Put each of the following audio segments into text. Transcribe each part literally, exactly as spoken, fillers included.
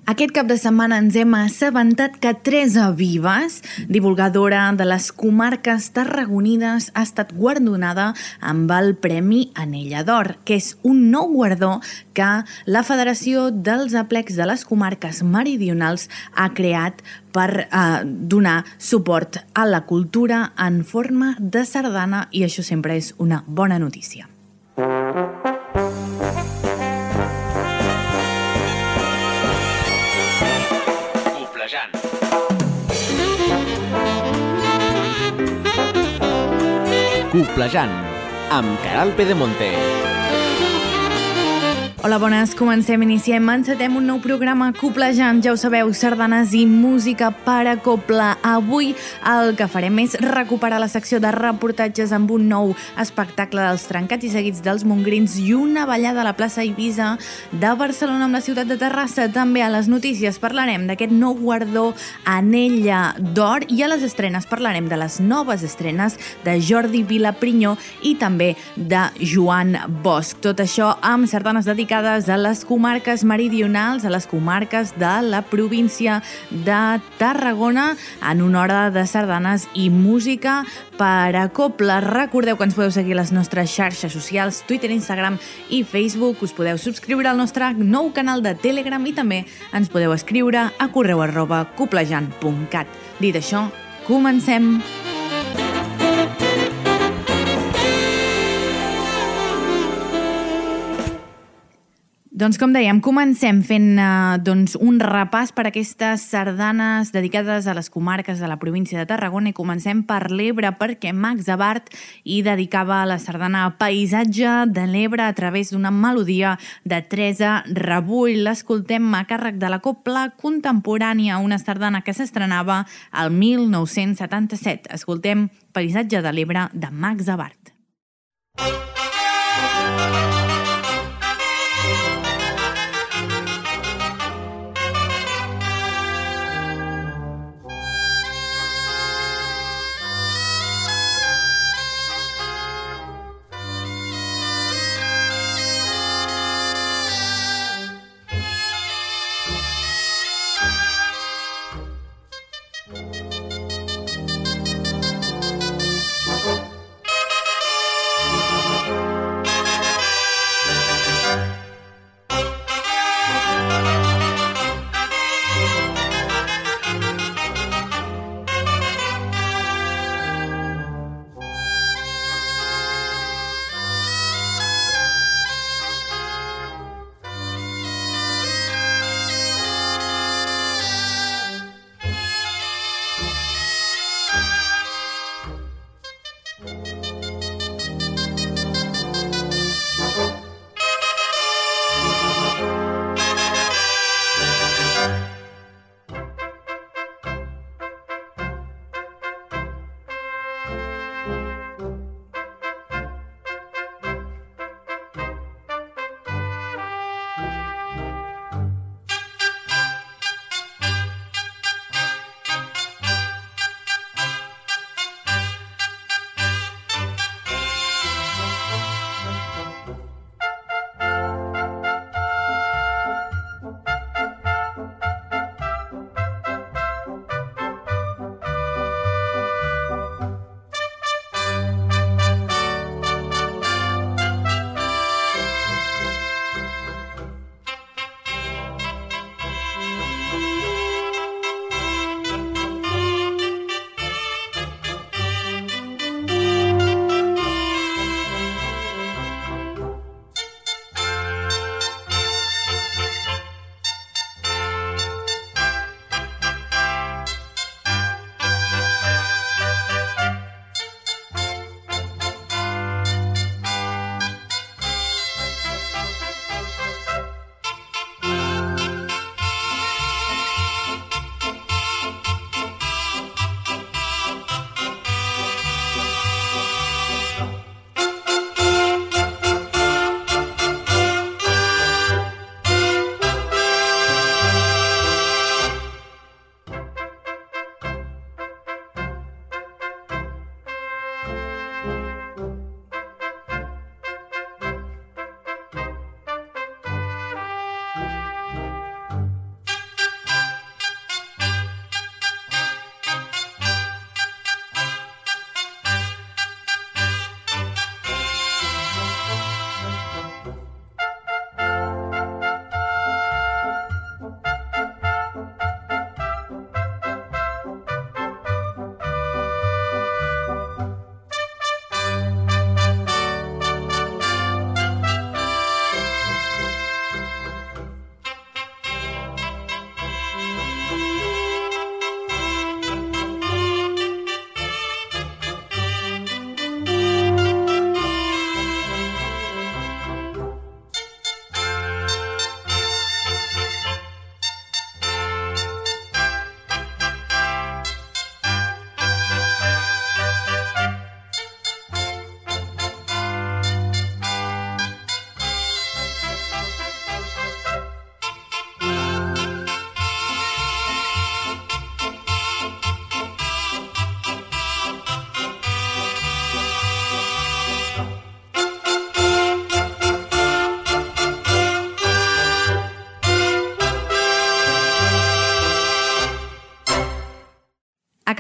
Aquest cap de setmana ens hem assabentat que Teresa Vives, divulgadora de les comarques tarragonines, ha estat guardonada amb el Premi Anella d'Or, que és un nou guardó que la Federació dels Aplecs de les Comarques Meridionals ha creat per eh, donar suport a la cultura en forma de sardana, i això sempre és una bona notícia. Coplejant, amb Caral Pedemonte. Hola, bones. Comencem, iniciem, encetem un nou programa Coplejant. Ja ho sabeu, sardanes i música per a copla. Avui el que farem és recuperar la secció de reportatges amb un nou espectacle dels trencats i seguits dels Mongrins i una ballada a la plaça Eivissa de Barcelona amb la ciutat de Terrassa. També a les notícies parlarem d'aquest nou guardó Anella d'Or i a les estrenes parlarem de les noves estrenes de Jordi Vilaprinyó i també de Joan Bosch. Tot això amb sardanes dedicades a les comarques meridionals, a les comarques de la província de Tarragona, en una hora de sardanes i música per a copla. Recordeu que ens podeu seguir a les nostres xarxes socials, Twitter, Instagram i Facebook. Us podeu subscriure al nostre nou canal de Telegram i també ens podeu escriure a correu arroba coplejant punt cat. Dit això, comencem! Doncs com dèiem, comencem fent eh, doncs, un repàs per aquestes sardanes dedicades a les comarques de la província de Tarragona i comencem per l'Ebre perquè Max Abart hi dedicava la sardana Paisatge de l'Ebre a través d'una melodia de Teresa Rebull. L'escoltem a càrrec de la copla contemporània, una sardana que s'estrenava al mil nou-cents setanta-set. Escoltem Paisatge de l'Ebre de Max Abart.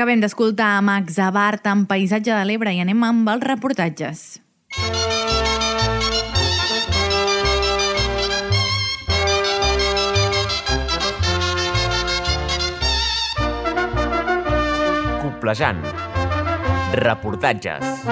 Acabem d'escoltar Max Abart amb Paisatge de l'Ebre i anem amb els reportatges. Coplejant. Reportatges.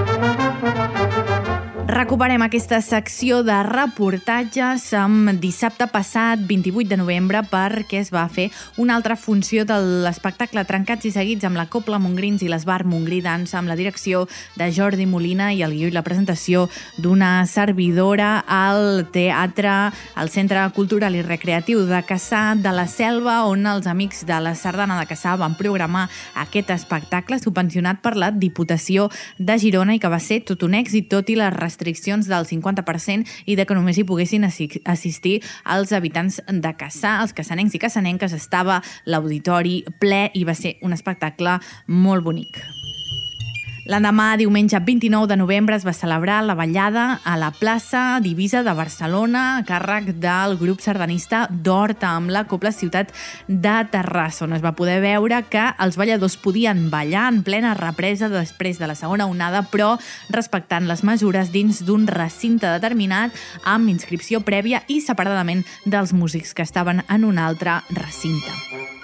Recuperem aquesta secció de reportatges amb dissabte passat, vint-i-vuit de novembre, perquè es va fer una altra funció de l'espectacle Trencats i Seguits amb la Copla Montgrins i l'Esbar Montgrí Dansa, amb la direcció de Jordi Molina i el guió i la presentació d'una servidora al teatre, al Centre Cultural i Recreatiu de Cassà de la Selva, on els amics de la Sardana de Cassà van programar aquest espectacle subvencionat per la Diputació de Girona i que va ser tot un èxit, tot i les restriccions restriccions del cinquanta per cent i de que només hi poguessin assistir els habitants de Cassà, els cassanencs i cassanenques. Estava l'auditori ple i va ser un espectacle molt bonic. L'endemà, diumenge vint-i-nou de novembre, es va celebrar la ballada a la plaça Divisa de Barcelona a càrrec del grup sardanista d'Horta amb la Copla Ciutat de Terrassa, on es va poder veure que els balladors podien ballar en plena represa després de la segona onada, però respectant les mesures dins d'un recinte determinat amb inscripció prèvia i separadament dels músics que estaven en un altre recinte.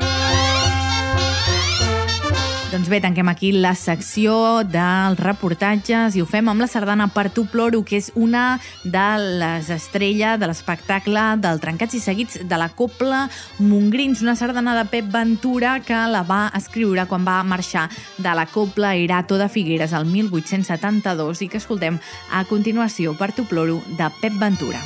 Doncs bé, tanquem aquí la secció dels reportatges i ho fem amb la sardana Per tu ploro, que és una de les estrelles de l'espectacle del Trencats i Seguits de la Copla Montgrins, una sardana de Pep Ventura que la va escriure quan va marxar de la Copla Irato de Figueres el mil vuit-cents setanta-dos i que escoltem a continuació, Per tu ploro, de Pep Ventura.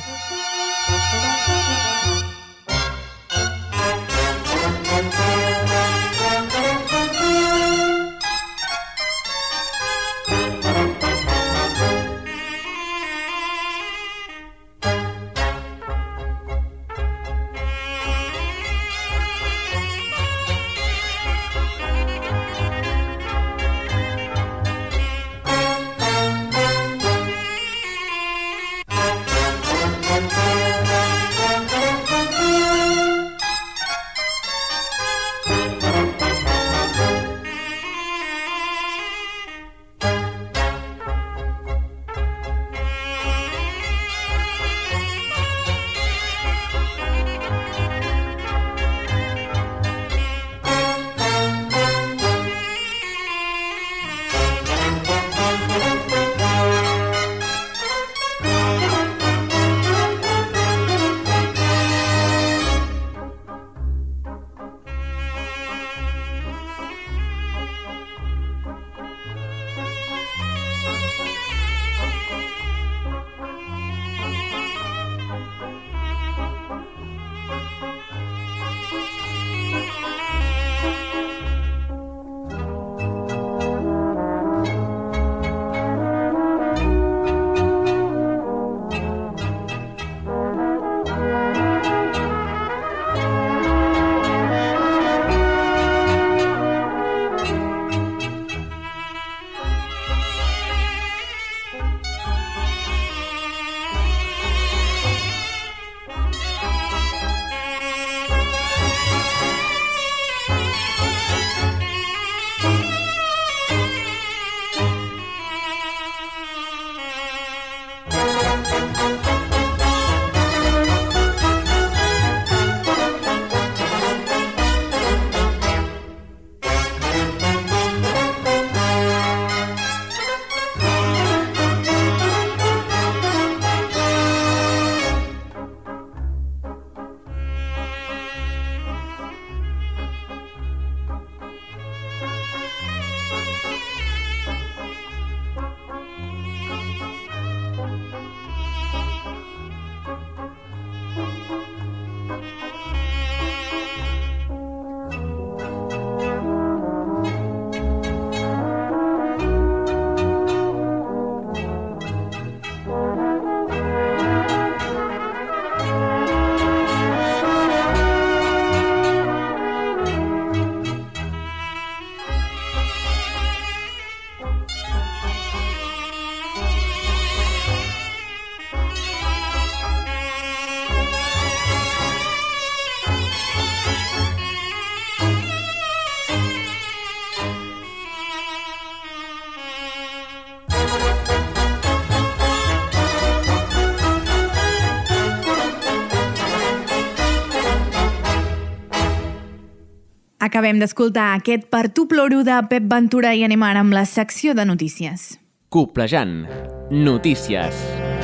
Acabem d'escoltar aquest Per tu ploro de Pep Ventura i anem ara amb la secció de notícies. Coplejant. Notícies.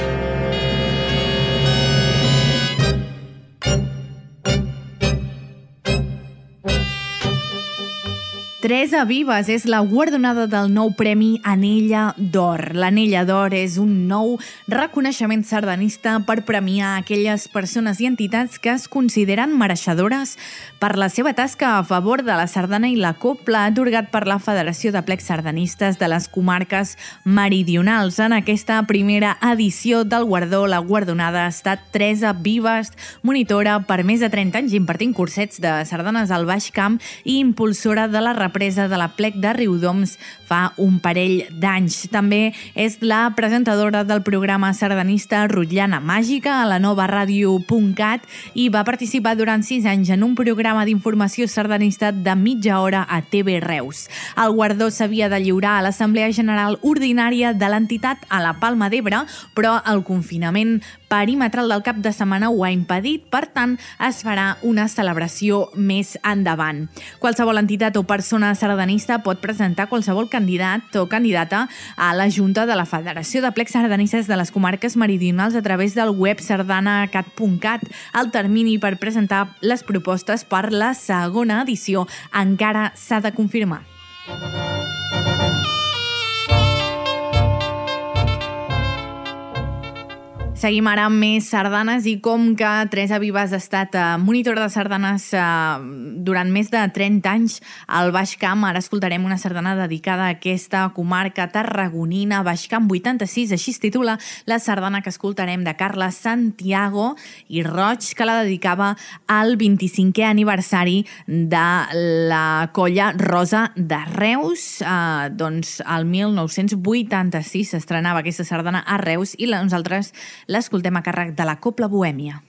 Teresa Vives és la guardonada del nou Premi Anella d'Or. L'Anella d'Or és un nou reconeixement sardanista per premiar aquelles persones i entitats que es consideren mereixedores per la seva tasca a favor de la sardana i la copla, atorgat per la Federació de Plecs Sardanistes de les Comarques Meridionals. En aquesta primera edició del guardó, la guardonada ha estat Teresa Vives, monitora per més de trenta anys impartint cursets de sardanes al Baix Camp i impulsora de la represa de la Plec de Riudoms fa un parell d'anys. També és la presentadora del programa sardanista Rotllana Màgica a la nova ràdio punt cat i va participar durant sis anys en un programa d'informació sardanista de mitja hora a T V Reus. El guardó s'havia de lliurar a l'Assemblea General Ordinària de l'entitat a la Palma d'Ebre, però el confinament perimetral del cap de setmana ho ha impedit, per tant, es farà una celebració més endavant. Qualsevol entitat o persona sardanista pot presentar qualsevol candidat o candidata a la Junta de la Federació de Plecs Sardanistes de les Comarques Meridionals a través del web sardanacat punt cat. El termini per presentar les propostes per la segona edició encara s'ha de confirmar. Seguim ara amb més sardanes i com que Teresa Vives ha estat uh, monitora de sardanes uh, durant més de trenta anys al Baix Camp, ara escoltarem una sardana dedicada a aquesta comarca tarragonina, Baix Camp vuitanta-sis, així es titula la sardana que escoltarem de Carla Santiago i Roig, que la dedicava al vint-i-cinquè aniversari de la colla Rosa de Reus. Uh, doncs el mil nou-cents vuitanta-sis s'estrenava aquesta sardana a Reus i la, nosaltres l'escoltem a càrrec de la Copla Bohèmia.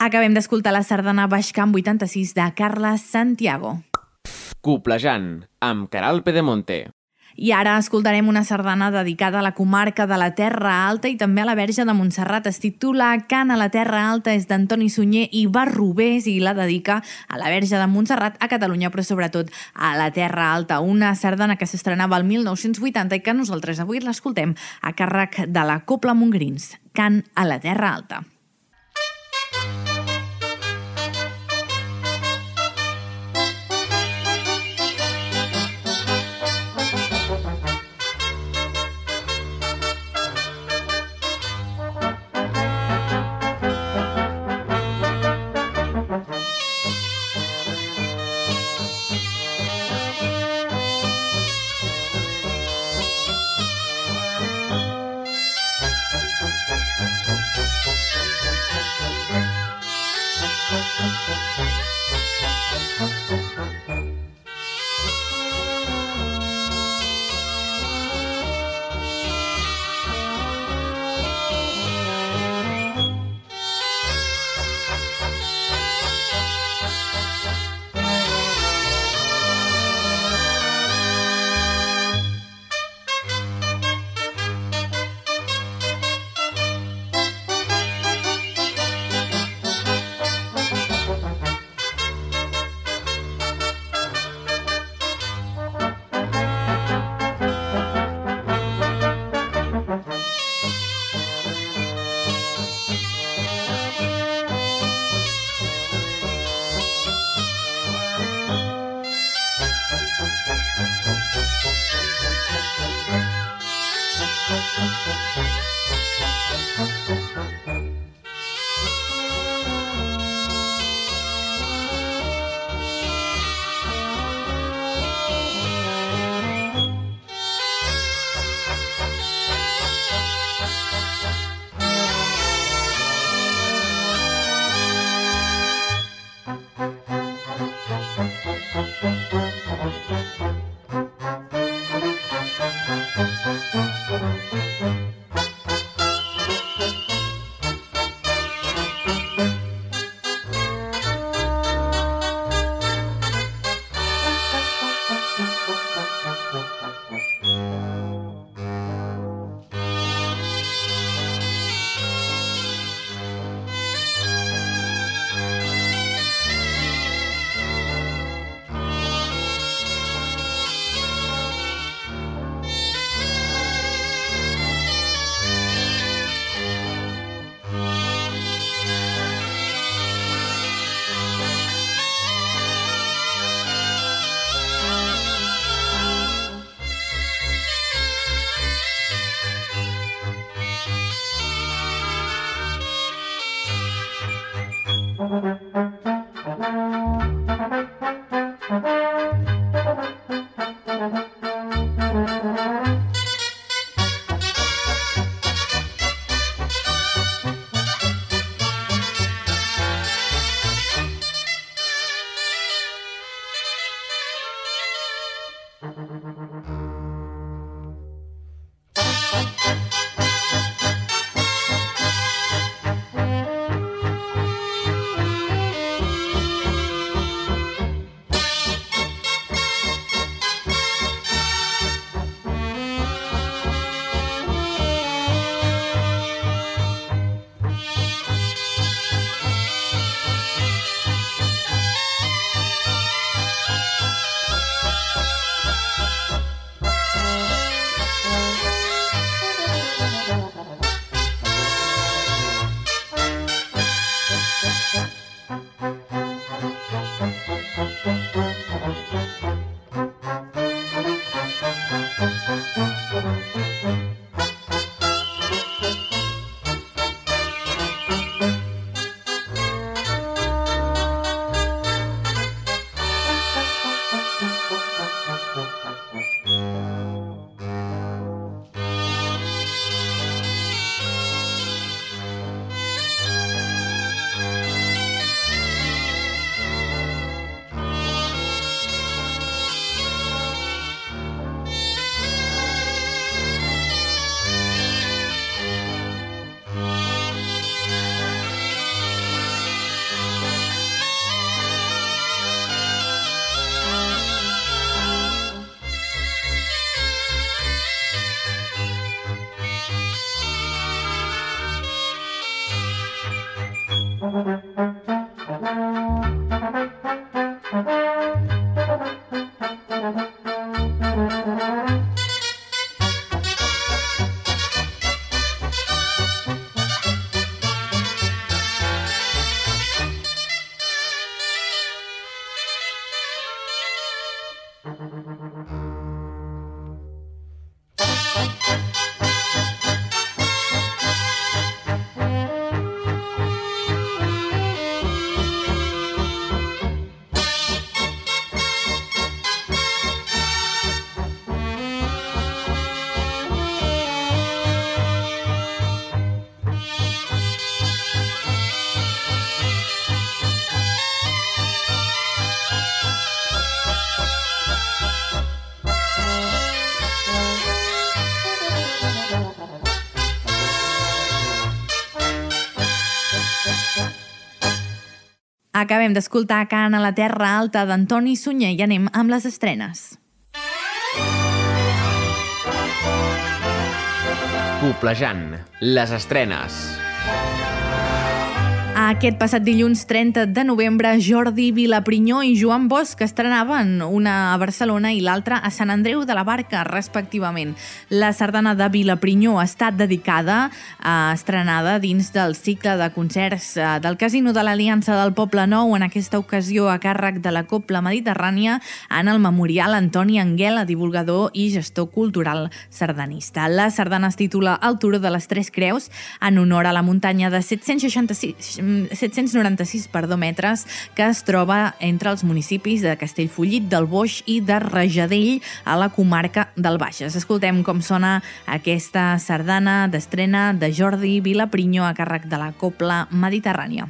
Acabem d'escoltar la sardana Baix Camp vuitanta-sis de Carla Santiago. Coplejant, amb Caral Pedemonte. I ara escoltarem una sardana dedicada a la comarca de la Terra Alta i també a la Verge de Montserrat. Es titula Cant a la Terra Alta, és d'Antoni Sunyer i Barrubés i la dedica a la Verge de Montserrat, a Catalunya, però sobretot a la Terra Alta. Una sardana que s'estrenava el mil nou-cents vuitanta i que nosaltres avui l'escoltem a càrrec de la Cobla Montgrins. Cant a la Terra Alta. Acabem d'escoltar Cant a la Terra Alta d'Antoni Sunyer i anem amb les estrenes. Coplejant, les estrenes. Aquest passat dilluns trenta de novembre, Jordi Vilaprinyó i Joan Bosch estrenaven una a Barcelona i l'altra a Sant Andreu de la Barca, respectivament. La sardana de Vilaprinyó ha estat dedicada, eh, estrenada dins del cicle de concerts eh, del Casino de l'Aliança del Poble Nou, en aquesta ocasió a càrrec de la Copla Mediterrània, en el Memorial Antoni Anguela, divulgador i gestor cultural sardanista. La sardana es titula El Turó de les Tres Creus, en honor a la muntanya de set-cents seixanta-sis set-cents noranta-sis perdó, metres que es troba entre els municipis de Castellfollit del Boix i de Rajadell a la comarca del Bages. Escoltem com sona aquesta sardana d'estrena de Jordi Vilaprinyó a càrrec de la Copla Mediterrània.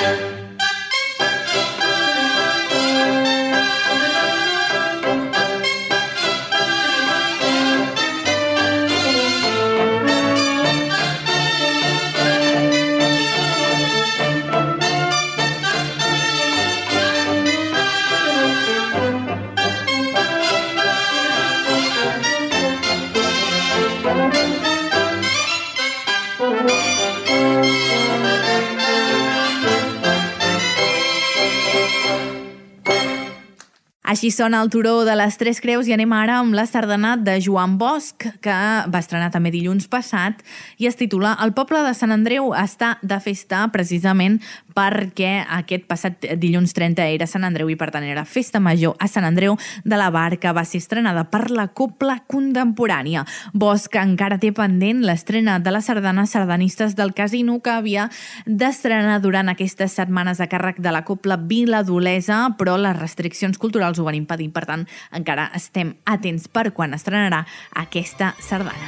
Així sona el turó de les Tres Creus i anem ara amb la sardana de Joan Bosch, que va estrenar també dilluns passat i es titula El poble de Sant Andreu està de festa precisament perquè aquest passat dilluns trenta era Sant Andreu i per tant era festa major a Sant Andreu de la Bar, que va ser estrenada per la Cobla Contemporània. Bosch encara té pendent l'estrena de la sardana Sardanistes del Casino, que havia d'estrenar durant aquestes setmanes a càrrec de la Cobla Viladolesa, però les restriccions culturals ho van impedir, per tant encara estem atents per quan estrenarà aquesta sardana.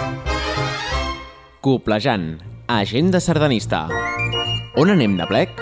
Coblejant, agenda sardanista. On anem de plec?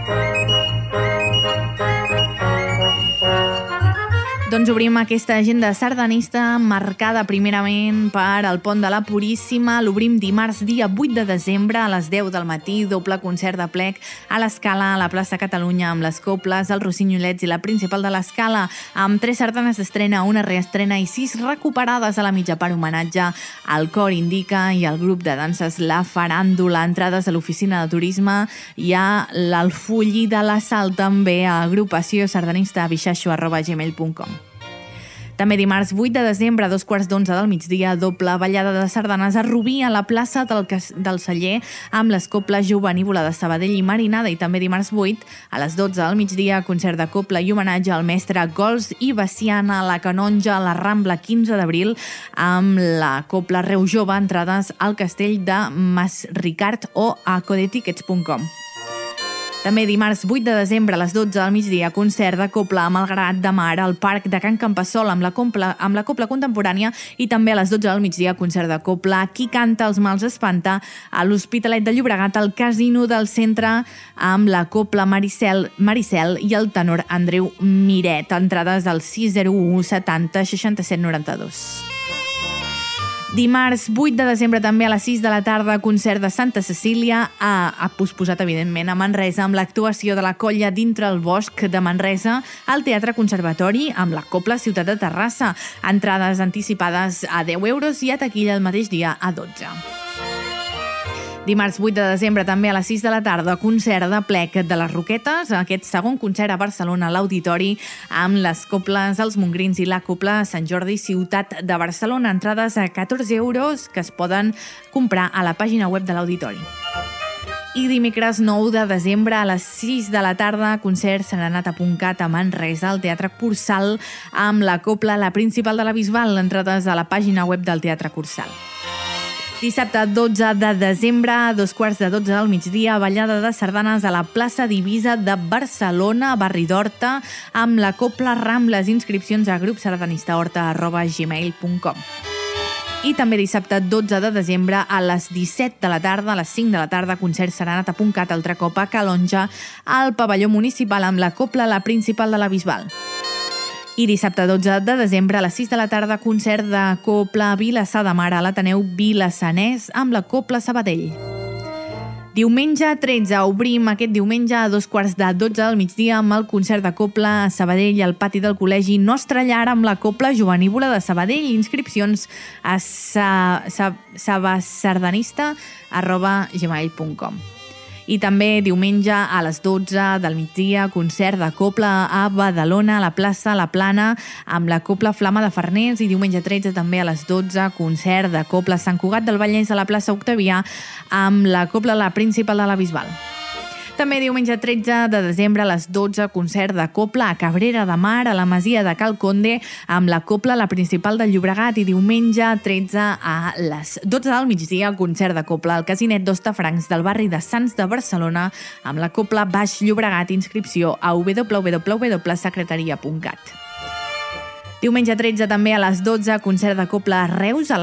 Doncs obrim aquesta agenda sardanista marcada primerament per el Pont de la Puríssima. L'obrim dimarts, dia vuit de desembre, a les deu del matí, doble concert de plec a l'Escala, a la plaça Catalunya, amb les Coples, els Rossinyolets i la Principal de l'Escala, amb tres sardanes d'estrena, una reestrena i sis recuperades a la mitja part, homenatge al Cor Indica i al grup de danses La Faràndula. Entrades a l'oficina de turisme i a l'Alfolli de la Sal, també a agrupació sardanista bixaixo arroba gmail punt com. També dimarts vuit de desembre, a dos quarts d'onze del migdia, doble ballada de sardanes a Rubí, a la plaça del, del Celler, amb les Coples Jovenívola de Sabadell i Marinada. I també dimarts vuit, a les dotze del migdia, concert de copla i homenatge al mestre Gols i Baciana, a la Canonja, a la Rambla, quinze d'abril, amb la Copla Reu Jove, entrades al castell de Mas Ricard o a codetickets punt com. També dimarts vuit de desembre a les dotze del migdia, concert de copla a Malgrat de Mar al Parc de Can Campassol amb la, copla, amb la copla contemporània, i també a les dotze del migdia concert de copla Qui canta els mals espanta a l'Hospitalet de Llobregat, al Casino del Centre, amb la copla Maricel, Maricel i el tenor Andreu Miret. Entrades al sis zero u setanta seixanta-set noranta-dos. Dimarts vuit de desembre també a les sis de la tarda, concert de Santa Cecília, a, a posposat evidentment a Manresa, amb l'actuació de la Colla Dintre el Bosc de Manresa al Teatre Conservatori amb la Copla Ciutat de Terrassa. Entrades anticipades a deu euros i a taquilla el mateix dia a dotze. Dimarts vuit de desembre també a les sis de la tarda, concert de plec de les Roquetes, aquest segon concert a Barcelona a l'Auditori amb les Coples Els Mongrins i la Copla Sant Jordi Ciutat de Barcelona. Entrades a catorze euros que es poden comprar a la pàgina web de l'Auditori. I dimecres nou de desembre a les sis de la tarda, concert serenata.cat a Manresa, al Teatre Cursal, amb la Copla La Principal de la Bisbal. Entrades a la pàgina web del Teatre Cursal. Dissabte dotze de desembre, a dos quarts de dotze del migdia, ballada de sardanes a la plaça Divisa de Barcelona, barri d'Horta, amb la Copla Rambles. Inscripcions a grupsardanistahorta arroba gmail punt com. I també dissabte dotze de desembre a les disset de la tarda, a les cinc de la tarda, concert serenata.cat, altre cop a Calonja, al pavelló municipal amb la Copla La Principal de la Bisbal. I dissabte dotze de desembre a les sis de la tarda, concert de copla a Vilassar de Mar a l'Ateneu Vilassanès amb la Copla Sabadell. Diumenge tretze, obrim aquest diumenge a dos quarts de dotze del migdia amb el concert de copla a Sabadell al pati del Col·legi Nostra Llar amb la Copla Jovenívola de Sabadell. Inscripcions a sabasardanista arroba gmail punt com. I també diumenge a les dotze del migdia, concert de copla a Badalona, a la plaça La Plana, amb la Copla Flama de Farners. I diumenge tretze també a les dotze, concert de copla a Sant Cugat del Vallès, a la plaça Octavià, amb la Copla La Principal de la Bisbal. També diumenge tretze de desembre a les dotze, concert de copla a Cabrera de Mar, a la Masia de Cal Conde, amb la Copla La Principal del Llobregat. I diumenge tretze a les dotze del migdia, concert de copla al Casinet d'Hostafrancs del barri de Sants de Barcelona, amb la Copla Baix Llobregat. Inscripció a w w w punt secretaria punt cat. Diumenge tretze també a les dotze, concert de copla a Reus, a la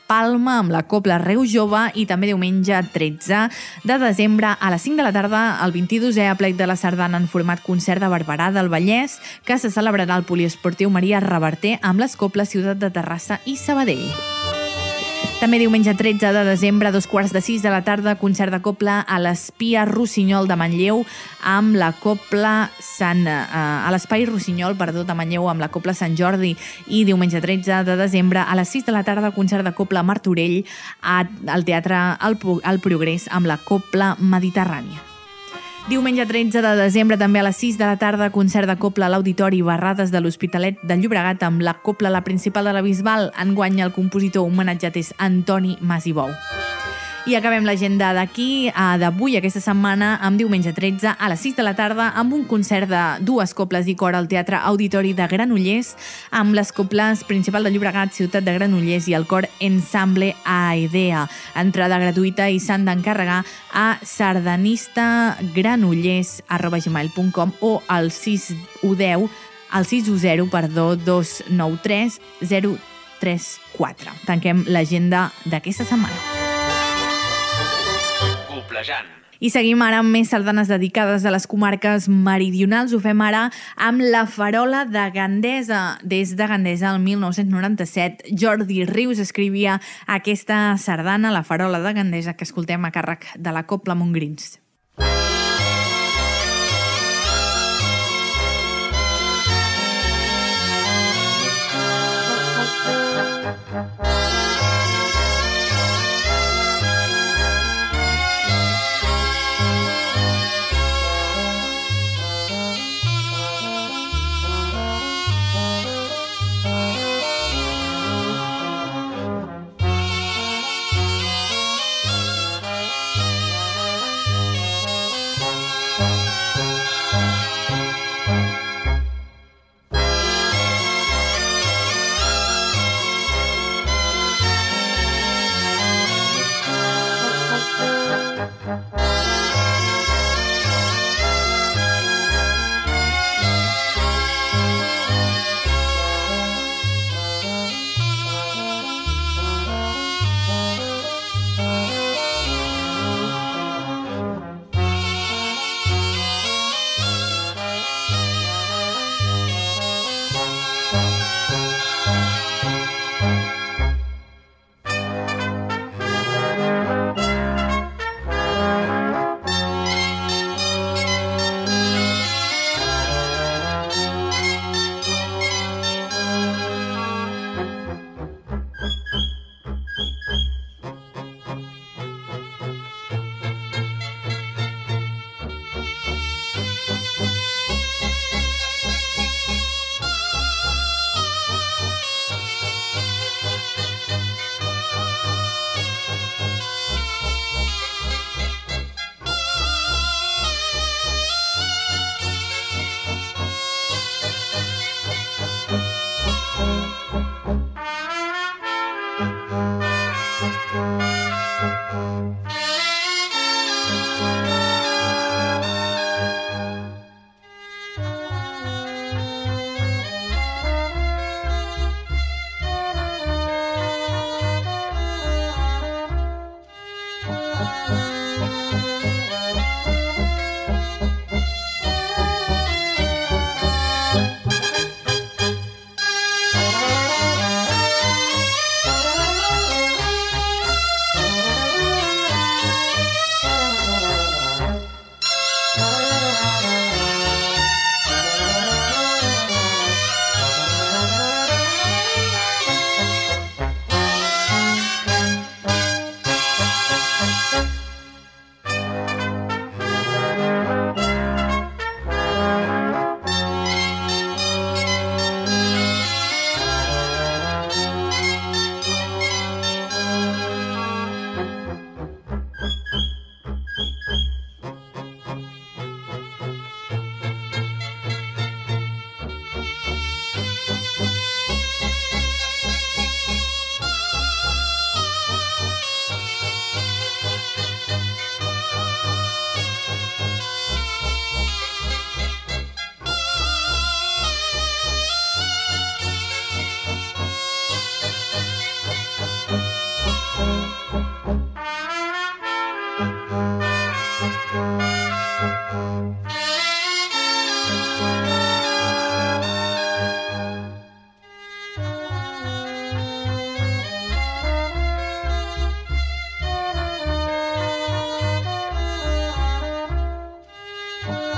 Palma amb la Cobla Reu Jove i també diumenge tretze de desembre a les cinc de la tarda el vint-i-dosè aplec de la Sardana en format concert de Barberà del Vallès que se celebrarà al Poliesportiu Maria Reverter amb les Cobles Ciutat de Terrassa i Sabadell. També diumenge tretze de desembre, a dos quarts de sis de la tarda, concert de cobla a l'Espia Rossinyol de Manlleu amb la Cobla Sant... Eh, a l'Espai Rossinyol, perdó, de Manlleu amb la Cobla Sant Jordi. I diumenge tretze de desembre, a les sis de la tarda, concert de cobla a Martorell a, al Teatre El, El Progrés amb la Cobla Mediterrània. Diumenge tretze de desembre, també a les sis de la tarda, concert de cobla a l'Auditori Barrades de l'Hospitalet de Llobregat amb la cobla La Principal de la Bisbal. Enguany el compositor homenatjat és Antoni Masibou. I acabem l'agenda d'aquí, d'avui, aquesta setmana, amb diumenge tretze a les sis de la tarda, amb un concert de dues coples i cor al Teatre Auditori de Granollers, amb les coples Principal de Llobregat, Ciutat de Granollers i el cor Ensemble Aedea. Entrada gratuïta i s'han d'encarregar a sardanistagranollers arroba gmail punt com o al sis u zero, al sis u zero, perdó, dos nou tres zero tres quatre. Tanquem l'agenda d'aquesta setmana. I seguim ara amb més sardanes dedicades a les comarques meridionals. Ho fem ara amb la Farola de Gandesa. Des de Gandesa, el mil nou-cents noranta-set, Jordi Rius escrivia aquesta sardana, la Farola de Gandesa, que escoltem a càrrec de la Cobla Montgrins.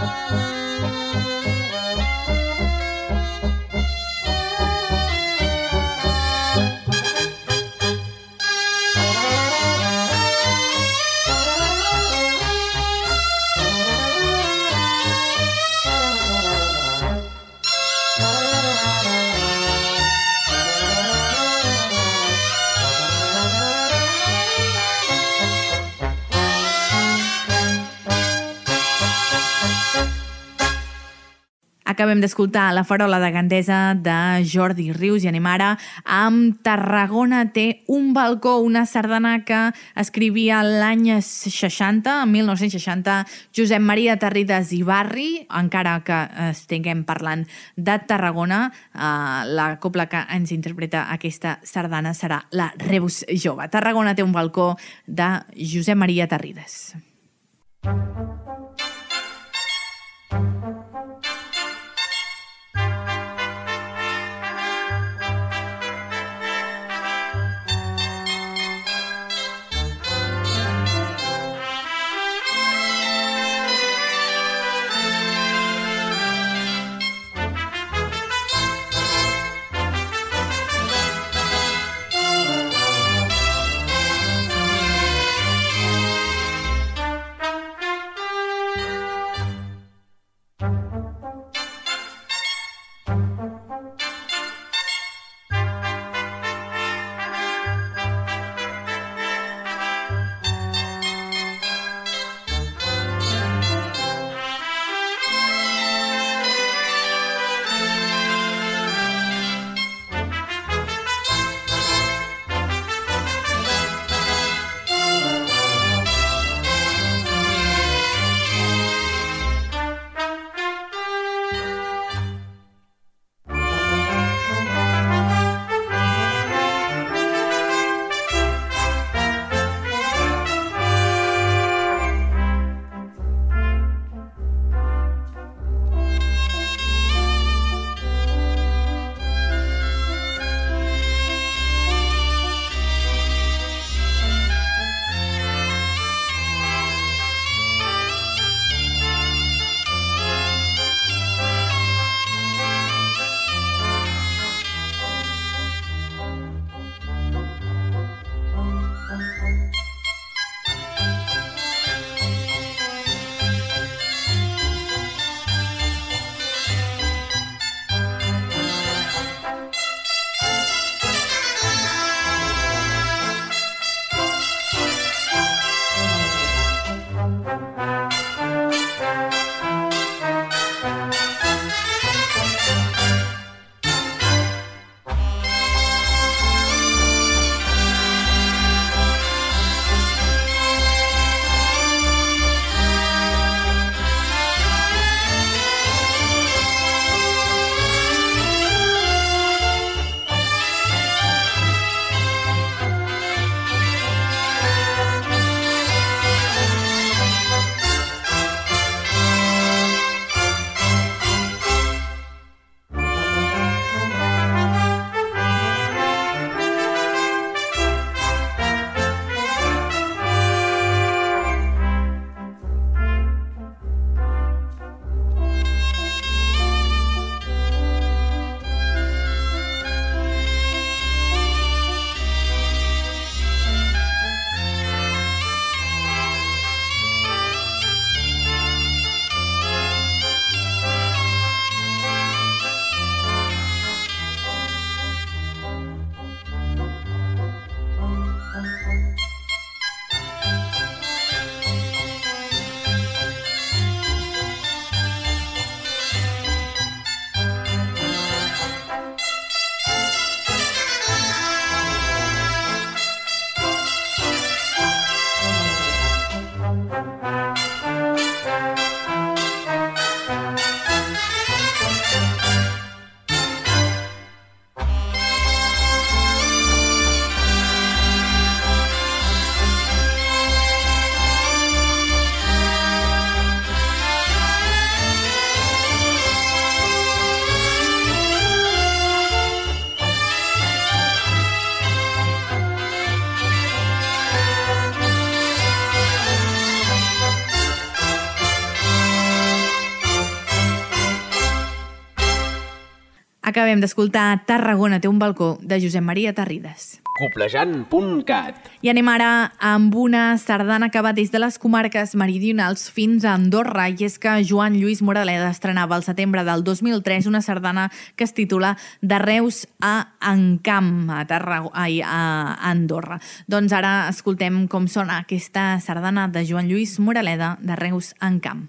Acabem d'escoltar La farola de Gandesa de Jordi Rius i anem ara amb Tarragona té un balcó, una sardana que escrivia l'any seixanta, en mil nou-cents seixanta, Josep Maria Terrides i Barri. Encara que estiguem parlant de Tarragona, eh, la cobla que ens interpreta aquesta sardana serà la Rebus Jove. Tarragona té un balcó de Josep Maria Terrides. Acabem d'escoltar Tarragona té un balcó, de Josep Maria Tarrides. Coplejant punt cat. I anem ara amb una sardana que va des de les comarques meridionals fins a Andorra, i és que Joan Lluís Moraleda estrenava al setembre del dos mil tres una sardana que es titula De Reus a Encamp, a, Tarrag... Ai, a Andorra. Doncs ara escoltem com sona aquesta sardana de Joan Lluís Moraleda, De Reus a Encamp.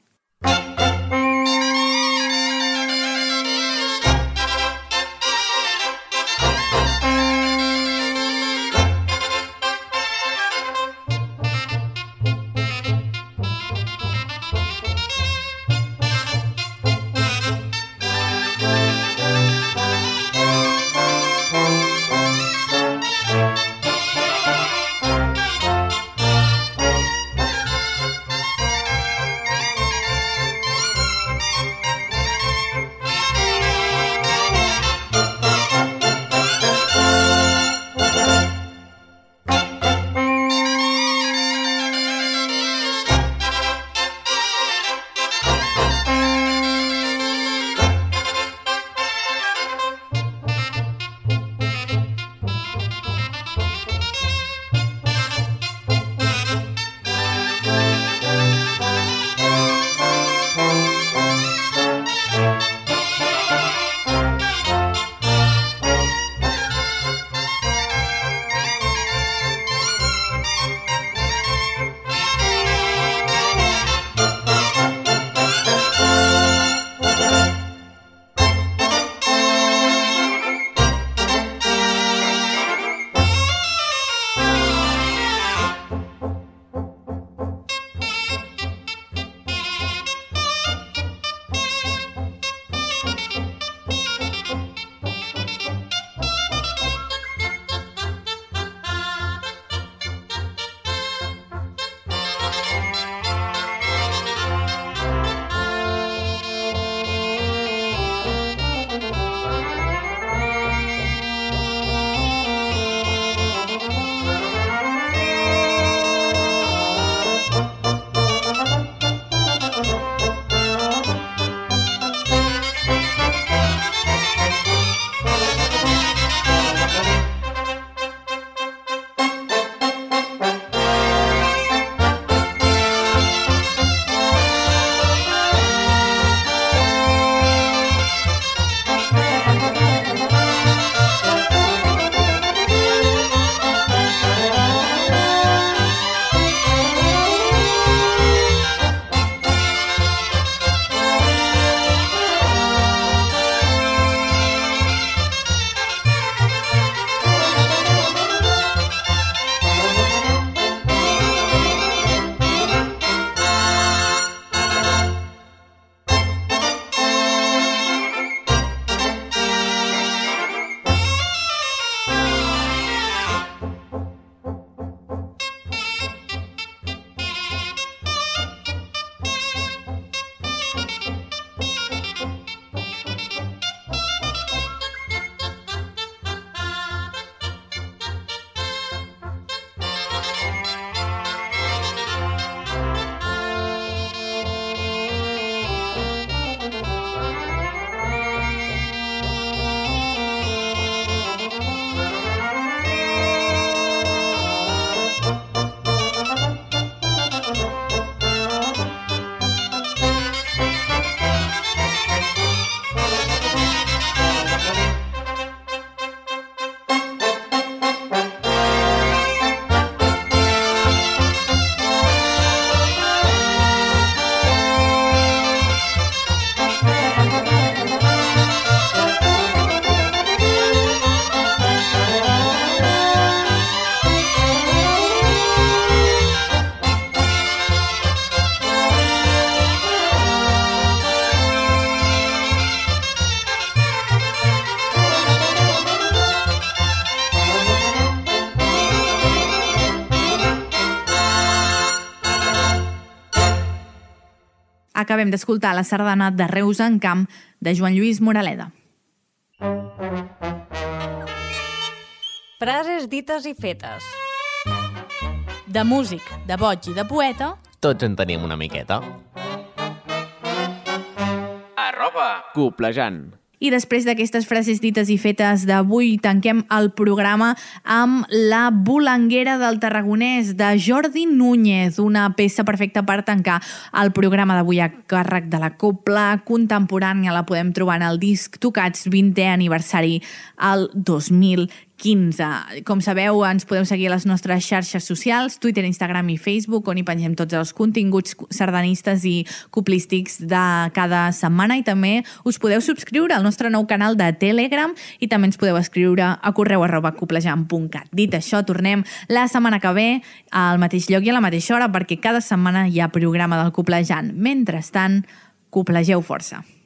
acabem d'escoltar la sardana de Reus en Camp de Joan Lluís Moraleda. Frases dites i fetes. De músic, de boig i de poeta, tots en tenim una miqueta. Arroba Coplejant. I després d'aquestes frases dites i fetes d'avui, tanquem el programa amb La Bolanguera del Tarragonès, de Jordi Núñez, una peça perfecta per tancar el programa d'avui a càrrec de la Cobla Contemporània. La podem trobar en el disc Tocats vintè aniversari al dos mil quinze. Com sabeu, ens podeu seguir a les nostres xarxes socials, Twitter, Instagram i Facebook, on hi pengem tots els continguts sardanistes i coplístics de cada setmana, i també us podeu subscriure al nostre nou canal de Telegram i també ens podeu escriure a correu arroba coplejant punt cat. Dit això, tornem la setmana que ve al mateix lloc i a la mateixa hora, perquè cada setmana hi ha programa del Coplejant. Mentrestant, coplegeu força.